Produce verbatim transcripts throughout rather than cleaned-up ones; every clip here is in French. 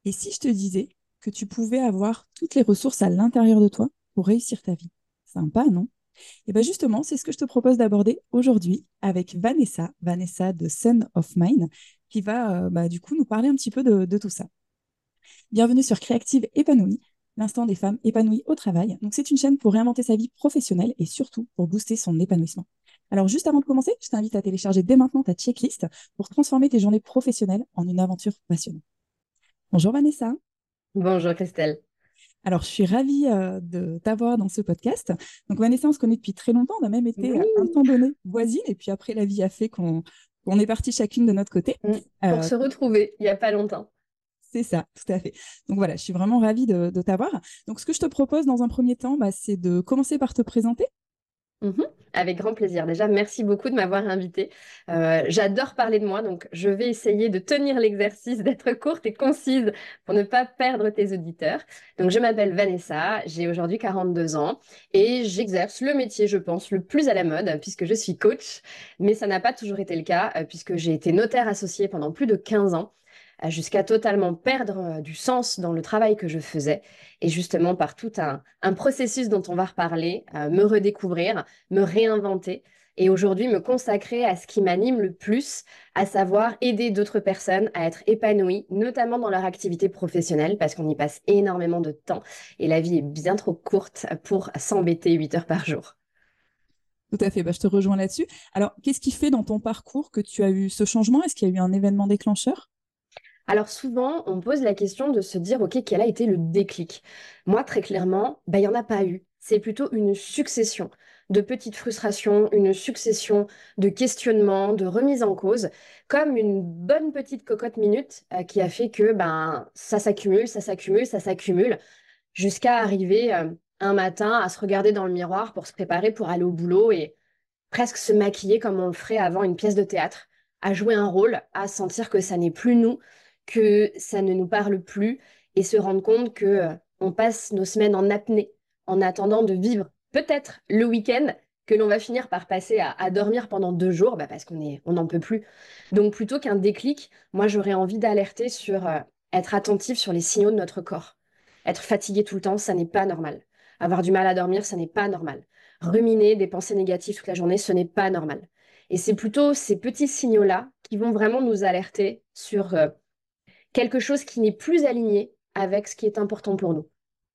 Et si je te disais que tu pouvais avoir toutes les ressources à l'intérieur de toi pour réussir ta vie? Sympa, non? Et bien justement, c'est ce que je te propose d'aborder aujourd'hui avec Vanessa, Vanessa de Son of Mine, qui va euh, bah, du coup nous parler un petit peu de, de tout ça. Bienvenue sur Créative Épanouie, l'instant des femmes épanouies au travail. Donc c'est une chaîne pour réinventer sa vie professionnelle et surtout pour booster son épanouissement. Alors juste avant de commencer, je t'invite à télécharger dès maintenant ta checklist pour transformer tes journées professionnelles en une aventure passionnante. Bonjour Vanessa. Bonjour Christelle. Alors, je suis ravie euh, de t'avoir dans ce podcast. Donc, Vanessa, on se connaît depuis très longtemps. On a même été, à un Oui, temps donné, voisines. Et puis après, la vie a fait qu'on qu'on est parti chacune de notre côté. mm, pour Euh, se retrouver il n'y a pas longtemps. c'est ça, tout à fait. Donc voilà, je suis vraiment ravie de, de t'avoir. Donc, ce que je te propose dans un premier temps, bah, c'est de commencer par te présenter. Mhm. Avec grand plaisir. Déjà, merci beaucoup de m'avoir invitée. Euh, j'adore parler de moi, donc je vais essayer de tenir l'exercice, d'être courte et concise pour ne pas perdre tes auditeurs. Donc, je m'appelle Vanessa, j'ai aujourd'hui quarante-deux ans et j'exerce le métier, je pense, le plus à la mode puisque je suis coach, mais ça n'a pas toujours été le cas euh, puisque j'ai été notaire associé pendant plus de quinze ans euh, jusqu'à totalement perdre euh, du sens dans le travail que je faisais et justement par tout un, un processus dont on va reparler, euh, me redécouvrir, me réinventer et aujourd'hui me consacrer à ce qui m'anime le plus, à savoir aider d'autres personnes à être épanouies, notamment dans leur activité professionnelle, parce qu'on y passe énormément de temps et la vie est bien trop courte pour s'embêter huit heures par jour. Tout à fait, bah, je te rejoins là-dessus. Alors, qu'est-ce qui fait dans ton parcours que tu as eu ce changement? Est-ce qu'il y a eu un événement déclencheur? Alors souvent, on pose la question de se dire, OK, quel a été le déclic? Moi, très clairement, bah, il n'y en a pas eu. C'est plutôt une succession de petites frustrations, une succession de questionnements, de remises en cause, comme une bonne petite cocotte minute euh, qui a fait que ben, ça s'accumule, ça s'accumule, ça s'accumule, jusqu'à arriver euh, un matin à se regarder dans le miroir pour se préparer pour aller au boulot et presque se maquiller comme on le ferait avant une pièce de théâtre, à jouer un rôle, à sentir que ça n'est plus nous, que ça ne nous parle plus et se rendre compte que euh, on passe nos semaines en apnée en attendant de vivre peut-être le week-end que l'on va finir par passer à, à dormir pendant deux jours bah parce qu'on est, on n'en peut plus. Donc plutôt qu'un déclic, moi j'aurais envie d'alerter sur euh, être attentif sur les signaux de notre corps. Être fatigué tout le temps, ça n'est pas normal. Avoir du mal à dormir, ça n'est pas normal. Ruminer des pensées négatives toute la journée, ce n'est pas normal. Et c'est plutôt ces petits signaux-là qui vont vraiment nous alerter sur euh, quelque chose qui n'est plus aligné avec ce qui est important pour nous.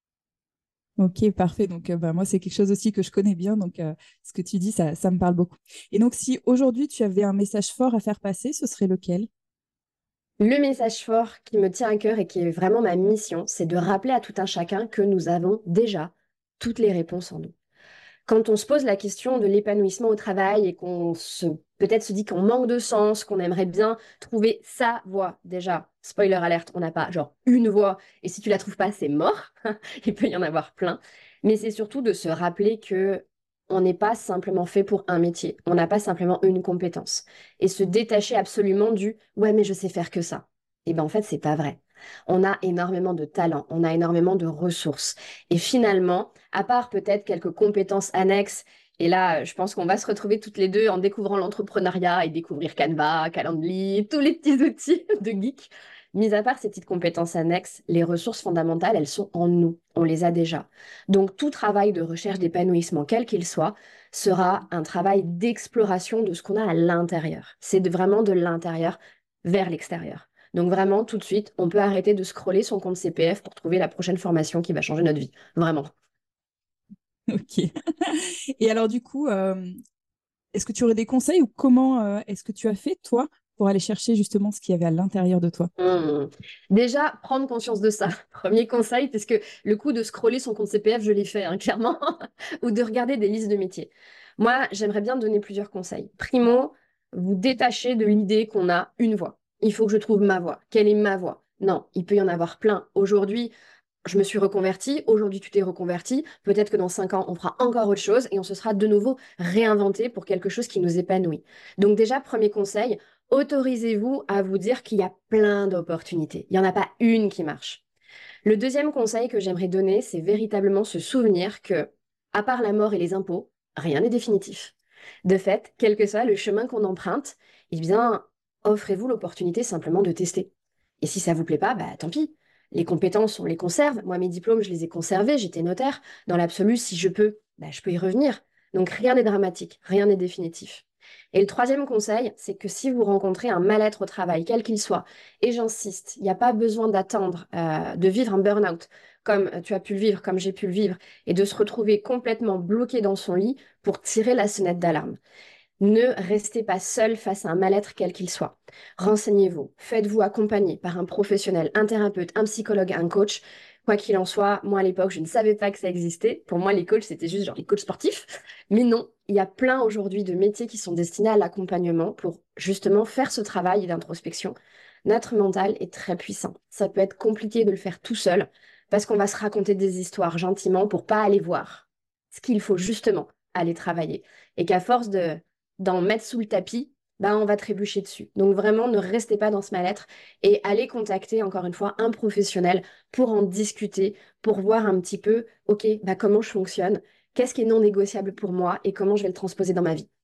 Ok, parfait. Donc, euh, bah, moi, c'est quelque chose aussi que je connais bien. Donc, euh, ce que tu dis, ça, ça me parle beaucoup. Et donc, si aujourd'hui, tu avais un message fort à faire passer, ce serait lequel? Le message fort qui me tient à cœur et qui est vraiment ma mission, c'est de rappeler à tout un chacun que nous avons déjà toutes les réponses en nous. Quand on se pose la question de l'épanouissement au travail et qu'on se peut-être se dit qu'on manque de sens, qu'on aimerait bien trouver sa voie, déjà, spoiler alerte, on n'a pas genre une voie, et si tu la trouves pas, c'est mort. Il peut y en avoir plein. Mais c'est surtout de se rappeler que on n'est pas simplement fait pour un métier, on n'a pas simplement une compétence. Et se détacher absolument du ouais, mais je sais faire que ça. Et ben en fait, c'est pas vrai. On a énormément de talent, on a énormément de ressources. Et finalement, à part peut-être quelques compétences annexes, et là, je pense qu'on va se retrouver toutes les deux en découvrant l'entrepreneuriat et découvrir Canva, Calendly, tous les petits outils de geek. Mis à part ces petites compétences annexes, les ressources fondamentales, elles sont en nous. On les a déjà. Donc, tout travail de recherche d'épanouissement, quel qu'il soit, sera un travail d'exploration de ce qu'on a à l'intérieur. C'est de, vraiment de l'intérieur vers l'extérieur. Donc, vraiment, tout de suite, on peut arrêter de scroller son compte C P F pour trouver la prochaine formation qui va changer notre vie. Vraiment. Ok. Et alors, du coup, euh, est-ce que tu aurais des conseils ou comment euh, est-ce que tu as fait, toi, pour aller chercher justement ce qu'il y avait à l'intérieur de toi? Hmm. Déjà, prendre conscience de ça. Premier conseil, parce que le coup de scroller son compte C P F, je l'ai fait, hein, clairement, ou de regarder des listes de métiers. Moi, j'aimerais bien donner plusieurs conseils. Primo, vous détachez de l'idée qu'on a une voie. Il faut que je trouve ma voie. Quelle est ma voie? Non, il peut y en avoir plein. Aujourd'hui, je me suis reconvertie, aujourd'hui tu t'es reconverti, peut-être que dans cinq ans on fera encore autre chose et on se sera de nouveau réinventé pour quelque chose qui nous épanouit. Donc déjà, premier conseil, autorisez-vous à vous dire qu'il y a plein d'opportunités. Il n'y en a pas une qui marche. Le deuxième conseil que j'aimerais donner, c'est véritablement se souvenir que, à part la mort et les impôts, rien n'est définitif. De fait, quel que soit le chemin qu'on emprunte, eh bien, offrez-vous l'opportunité simplement de tester. Et si ça vous plaît pas, bah tant pis. Les compétences, on les conserve. Moi, mes diplômes, je les ai conservés. J'étais notaire. Dans l'absolu, si je peux, bah, je peux y revenir. Donc, rien n'est dramatique, rien n'est définitif. Et le troisième conseil, c'est que si vous rencontrez un mal-être au travail, quel qu'il soit, et j'insiste, il n'y a pas besoin d'attendre euh, de vivre un burn-out comme tu as pu le vivre, comme j'ai pu le vivre, et de se retrouver complètement bloqué dans son lit pour tirer la sonnette d'alarme. Ne restez pas seul face à un mal-être quel qu'il soit. Renseignez-vous, faites-vous accompagner par un professionnel, un thérapeute, un psychologue, un coach. Quoi qu'il en soit, moi à l'époque, je ne savais pas que ça existait. Pour moi, les coachs, c'était juste genre les coachs sportifs. Mais non, il y a plein aujourd'hui de métiers qui sont destinés à l'accompagnement pour justement faire ce travail d'introspection. Notre mental est très puissant. Ça peut être compliqué de le faire tout seul parce qu'on va se raconter des histoires gentiment pour pas aller voir ce qu'il faut justement aller travailler. Et qu'à force de d'en mettre sous le tapis, bah, on va trébucher dessus. Donc vraiment, ne restez pas dans ce mal-être et allez contacter, encore une fois, un professionnel pour en discuter, pour voir un petit peu, OK, bah, comment je fonctionne, qu'est-ce qui est non négociable pour moi et comment je vais le transposer dans ma vie.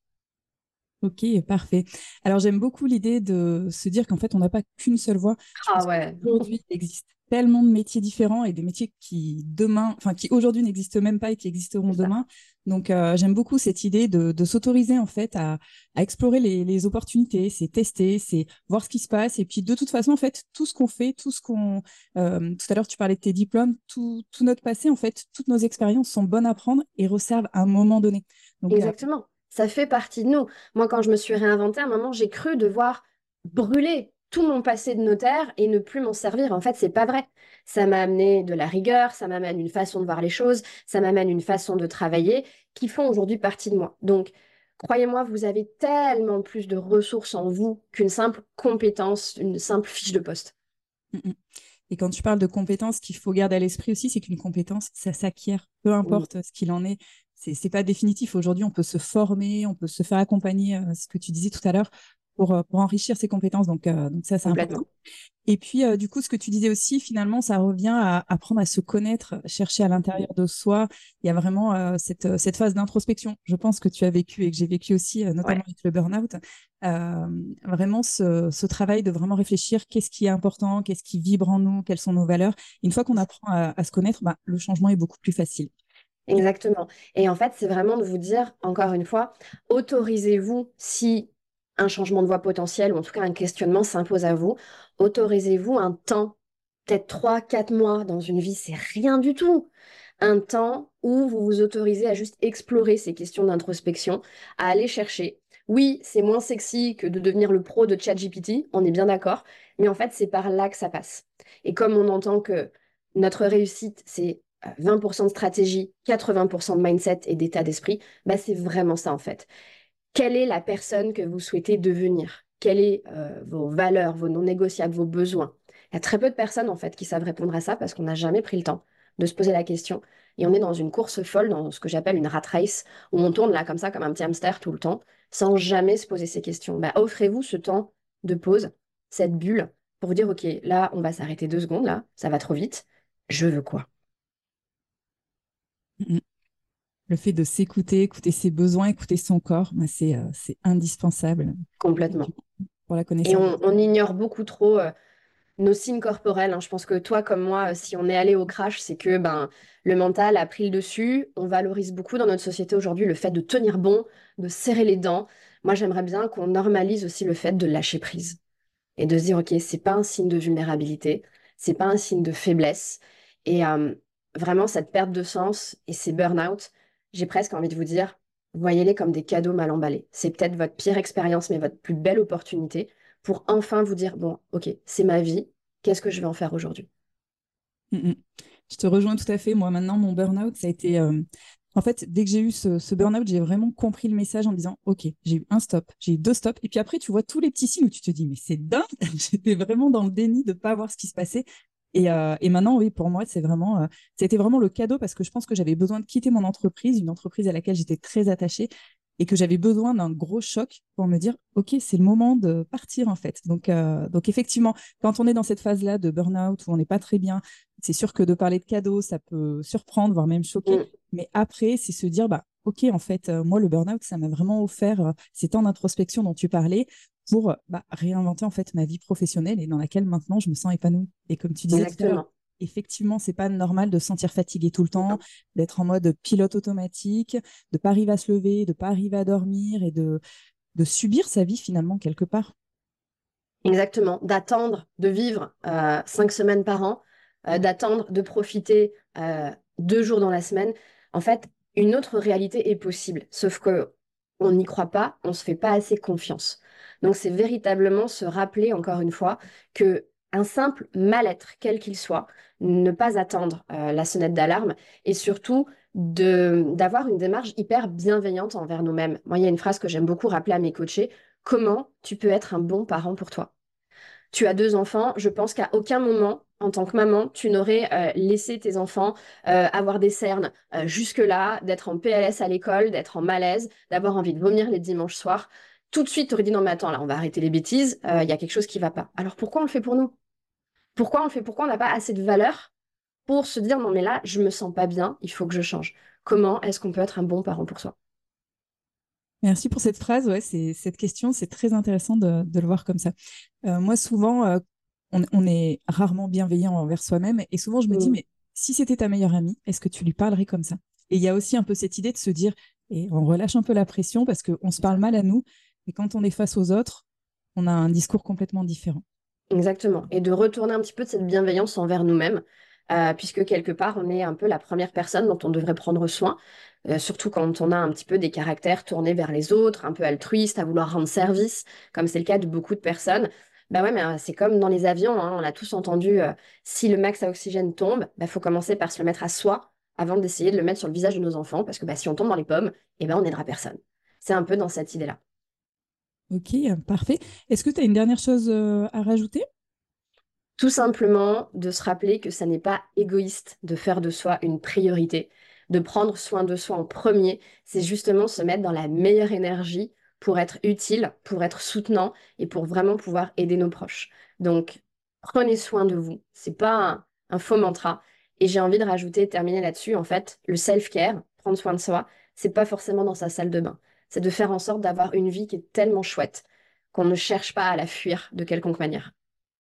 Ok, parfait. Alors j'aime beaucoup l'idée de se dire qu'en fait on n'a pas qu'une seule voie. Je Ah pense ouais, qu'aujourd'hui il existe tellement de métiers différents et des métiers qui demain, enfin qui aujourd'hui n'existent même pas et qui existeront c'est ça. demain. Donc euh, j'aime beaucoup cette idée de, de s'autoriser en fait à, à explorer les, les opportunités, c'est tester, c'est voir ce qui se passe et puis de toute façon en fait tout ce qu'on fait, tout ce qu'on, euh, tout à l'heure tu parlais de tes diplômes, tout, tout notre passé en fait, toutes nos expériences sont bonnes à prendre et reservent à un moment donné. Donc euh, Exactement. Ça fait partie de nous. Moi, quand je me suis réinventée, à un moment, j'ai cru devoir brûler tout mon passé de notaire et ne plus m'en servir. En fait, c'est pas vrai. Ça m'a amené de la rigueur, ça m'amène une façon de voir les choses, ça m'amène une façon de travailler qui font aujourd'hui partie de moi. Donc, croyez-moi, vous avez tellement plus de ressources en vous qu'une simple compétence, une simple fiche de poste. mm, mm. Et quand tu parles de compétences, ce qu'il faut garder à l'esprit aussi, c'est qu'une compétence, ça s'acquiert, peu Oui, importe ce qu'il en est. C'est, c'est pas définitif. Aujourd'hui, on peut se former, on peut se faire accompagner, euh, ce que tu disais tout à l'heure, pour, euh, pour enrichir ses compétences. Donc, euh, donc ça, c'est important. complètement. Et puis, euh, du coup, ce que tu disais aussi, finalement, ça revient à apprendre à se connaître, chercher à l'intérieur de soi. Il y a vraiment euh, cette, euh, cette phase d'introspection, je pense, que tu as vécu et que j'ai vécu aussi, euh, Ouais, notamment avec le burn-out. Euh, vraiment, ce, ce travail de vraiment réfléchir, qu'est-ce qui est important, qu'est-ce qui vibre en nous, quelles sont nos valeurs. Une fois qu'on apprend à, à se connaître, bah, le changement est beaucoup plus facile. exactement. Et en fait, c'est vraiment de vous dire, encore une fois, autorisez-vous si un changement de voie potentiel ou en tout cas un questionnement s'impose à vous, autorisez-vous un temps, peut-être trois, quatre mois dans une vie, c'est rien du tout. Un temps où vous vous autorisez à juste explorer ces questions d'introspection, à aller chercher. Oui, c'est moins sexy que de devenir le pro de ChatGPT, on est bien d'accord, mais en fait, c'est par là que ça passe. Et comme on entend que notre réussite, c'est euh, vingt pour cent de stratégie, quatre-vingts pour cent de mindset et d'état d'esprit, bah c'est vraiment ça en fait. Quelle est la personne que vous souhaitez devenir? Quelles sont euh, vos valeurs, vos non négociables, vos besoins? Il y a très peu de personnes en fait qui savent répondre à ça parce qu'on n'a jamais pris le temps de se poser la question. Et on est dans une course folle, dans ce que j'appelle une rat race, où on tourne là comme ça, comme un petit hamster tout le temps, sans jamais se poser ces questions. Bah, offrez-vous ce temps de pause, cette bulle, pour vous dire, OK, là, on va s'arrêter deux secondes, là, ça va trop vite. Je veux quoi? Mm, mm. Le fait de s'écouter, écouter ses besoins, écouter son corps, bah, c'est euh, c'est indispensable Complètement. pour la Et connaissance. on, on ignore beaucoup trop euh, nos signes corporels, hein. Je pense que toi comme moi, euh, si on est allé au crash, c'est que ben, le mental a pris le dessus. On valorise beaucoup dans notre société aujourd'hui le fait de tenir bon, de serrer les dents. Moi, j'aimerais bien qu'on normalise aussi le fait de lâcher prise et de se dire, OK, c'est pas un signe de vulnérabilité, c'est pas un signe de faiblesse. Et euh, vraiment, cette perte de sens et ces burn-out, j'ai presque envie de vous dire, voyez-les comme des cadeaux mal emballés. C'est peut-être votre pire expérience, mais votre plus belle opportunité pour enfin vous dire, bon, OK, c'est ma vie, qu'est-ce que je vais en faire aujourd'hui? Mm, mm. Je te rejoins tout à fait. Moi, maintenant, mon burn-out, ça a été. euh, En fait, dès que j'ai eu ce, ce burn-out, j'ai vraiment compris le message en me disant, OK, j'ai eu un stop, j'ai eu deux stops. Et puis après, tu vois tous les petits signes où tu te dis, mais c'est dingue. J'étais vraiment dans le déni de ne pas voir ce qui se passait. Et, euh, et maintenant, oui, pour moi, c'est vraiment, euh, c'était vraiment le cadeau parce que je pense que j'avais besoin de quitter mon entreprise, une entreprise à laquelle j'étais très attachée et que j'avais besoin d'un gros choc pour me dire, OK, c'est le moment de partir en fait. Donc, euh, donc effectivement, quand on est dans cette phase-là de burn-out où on n'est pas très bien, c'est sûr que de parler de cadeaux, ça peut surprendre, voire même choquer. Mm, Mais après, c'est se dire, bah, OK, en fait, euh, moi, le burn-out, ça m'a vraiment offert euh, ces temps d'introspection dont tu parlais pour bah, réinventer en fait ma vie professionnelle et dans laquelle maintenant je me sens épanouie. Et comme tu disais tout à l'heure, exactement. effectivement, c'est pas normal de se sentir fatigué tout le temps, non. D'être en mode pilote automatique, de pas arriver à se lever, de pas arriver à dormir et de, de subir sa vie finalement quelque part. Exactement, d'attendre de vivre euh, cinq semaines par an, euh, d'attendre de profiter euh, deux jours dans la semaine. En fait, une autre réalité est possible, sauf que on n'y croit pas, on se fait pas assez confiance. Donc c'est véritablement se rappeler encore une fois que un simple mal-être, quel qu'il soit, ne pas attendre euh, la sonnette d'alarme et surtout de d'avoir une démarche hyper bienveillante envers nous-mêmes. Moi, il y a une phrase que j'aime beaucoup rappeler à mes coachés. Comment tu peux être un bon parent pour toi? Tu as deux enfants, je pense qu'à aucun moment, en tant que maman, tu n'aurais euh, laissé tes enfants euh, avoir des cernes euh, jusque-là, d'être en P L S à l'école, d'être en malaise, d'avoir envie de vomir les dimanches soirs. Tout de suite, tu aurais dit non mais attends, là, on va arrêter les bêtises, il euh, y a quelque chose qui ne va pas. Alors pourquoi on le fait pour nous? Pourquoi on le fait? Pourquoi on n'a pas assez de valeur pour se dire non mais là, je me sens pas bien, il faut que je change. Comment est-ce qu'on peut être un bon parent pour soi? Merci pour cette phrase. Ouais, c'est, cette question, c'est très intéressant de, de le voir comme ça. Euh, moi, souvent, euh, on, on est rarement bienveillant envers soi-même. Et souvent, je me dis, Mm. mais si c'était ta meilleure amie, est-ce que tu lui parlerais comme ça? Et il y a aussi un peu cette idée de se dire, et on relâche un peu la pression parce qu'on se parle mal à nous. Et quand on est face aux autres, on a un discours complètement différent. Exactement. Et de retourner un petit peu de cette bienveillance envers nous-mêmes, euh, puisque quelque part, on est un peu la première personne dont on devrait prendre soin, euh, surtout quand on a un petit peu des caractères tournés vers les autres, un peu altruistes, à vouloir rendre service, comme c'est le cas de beaucoup de personnes. Bah ouais, mais euh, c'est comme dans les avions, hein, on l'a tous entendu, euh, si le max à oxygène tombe, bah faut commencer par se le mettre à soi avant d'essayer de le mettre sur le visage de nos enfants, parce que bah, si on tombe dans les pommes, eh ben, on n'aidera personne. C'est un peu dans cette idée-là. Ok, euh, parfait. Est-ce que tu as une dernière chose euh, à rajouter? Tout simplement de se rappeler que ça n'est pas égoïste de faire de soi une priorité, de prendre soin de soi en premier, c'est justement se mettre dans la meilleure énergie pour être utile, pour être soutenant et pour vraiment pouvoir aider nos proches. Donc, prenez soin de vous. C'est pas un, un faux mantra. Et j'ai envie de rajouter, terminer là-dessus, en fait, le self-care, prendre soin de soi, c'est pas forcément dans sa salle de bain. C'est de faire en sorte d'avoir une vie qui est tellement chouette qu'on ne cherche pas à la fuir de quelconque manière.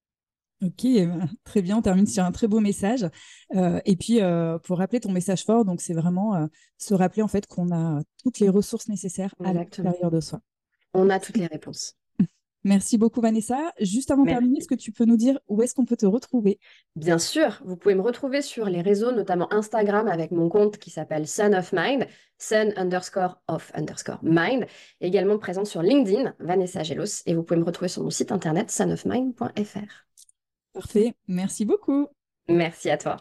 Ok, eh ben, très bien, on termine sur un très beau message. Euh, et puis, euh, pour rappeler ton message fort, donc c'est vraiment euh, se rappeler en fait qu'on a toutes les ressources nécessaires à Exactement. l'intérieur de soi. On a toutes les réponses. Merci beaucoup Vanessa. Juste avant de terminer, est-ce Merci. que tu peux nous dire où est-ce qu'on peut te retrouver? Bien sûr, vous pouvez me retrouver sur les réseaux, notamment Instagram avec mon compte qui s'appelle Sun of Mind, Sun underscore of underscore mind, également présente sur LinkedIn, Vanessa Gelos, et vous pouvez me retrouver sur mon site internet sun of mind point f r. Parfait, merci beaucoup. Merci à toi.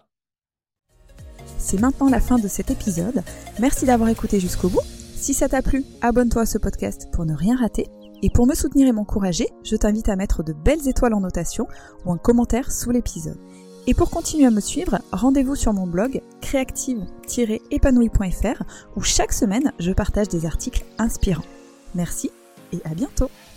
C'est maintenant la fin de cet épisode. Merci d'avoir écouté jusqu'au bout. Si ça t'a plu, abonne-toi à ce podcast pour ne rien rater. Et pour me soutenir et m'encourager, je t'invite à mettre de belles étoiles en notation ou un commentaire sous l'épisode. Et pour continuer à me suivre, rendez-vous sur mon blog créative tiret épanouie point f r où chaque semaine, je partage des articles inspirants. Merci et à bientôt.